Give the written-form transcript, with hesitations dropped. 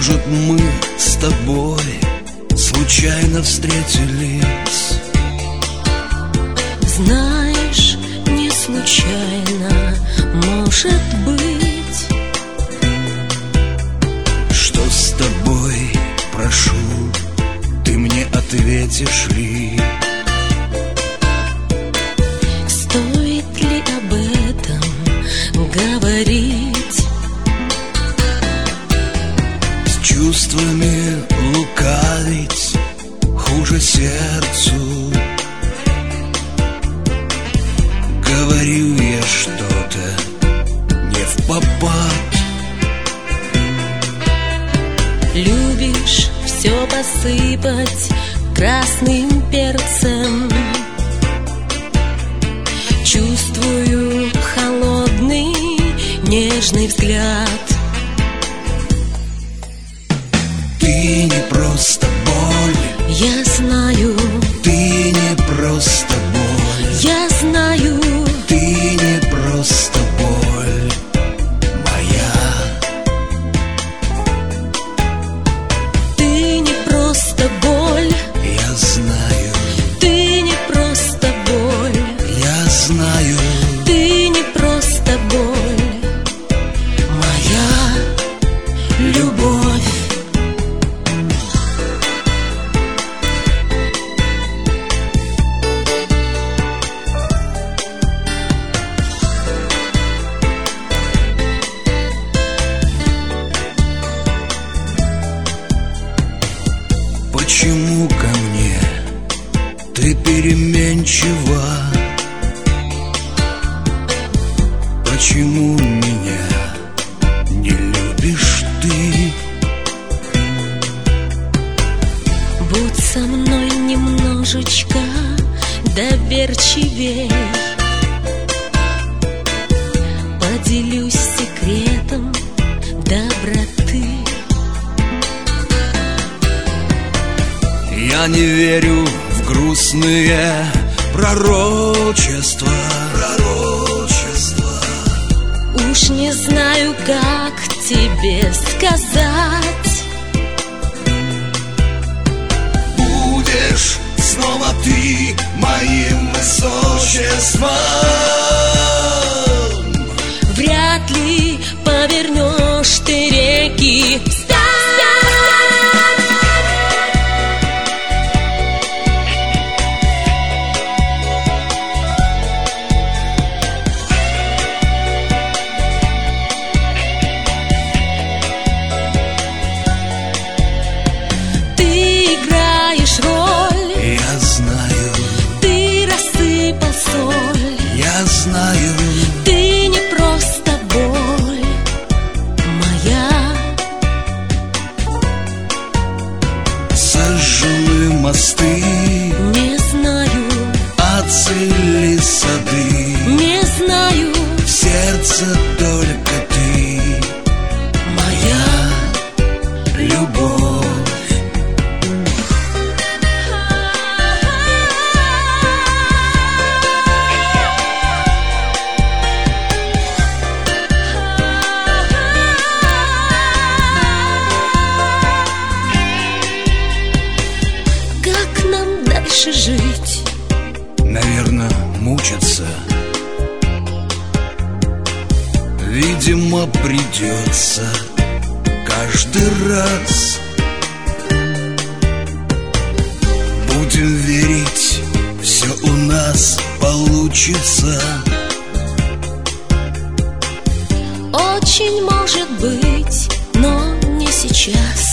Может, мы с тобой случайно встретились? Знаешь, не случайно, может быть. Что с тобой, прошу, ты мне ответишь ли? Стоит ли об этом говорить? С чувствами лукавить хуже сердцу. Говорю я что-то не впопад. Любишь все посыпать красным перцем. Чувствую холодный, нежный взгляд. Ты не просто боль, Я знаю, ты не просто боль, я знаю, ты не просто боль моя. ты не просто боль, Я знаю, ты не просто боль, я знаю, ты не просто боль, моя любовь. почему ко мне ты переменчива? Почему меня не любишь ты? Будь со мной немножечко доверчивей. Поделюсь секретом доброты. Я не верю в грустные пророчества. Уж не знаю, как тебе сказать. Будешь снова ты моим высочеством. Вряд ли повернешь ты реки встать. Ты играешь роль, Я знаю, ты рассыпал соль. я знаю, Ты не просто боль моя. сожжены мосты, Не знаю, оцвели сады. не знаю, В сердце только ты, моя любовь. как нам дальше жить? Наверно, мучиться. Видимо, придется каждый раз. Будем верить, все у нас получится. Очень может быть, но не сейчас.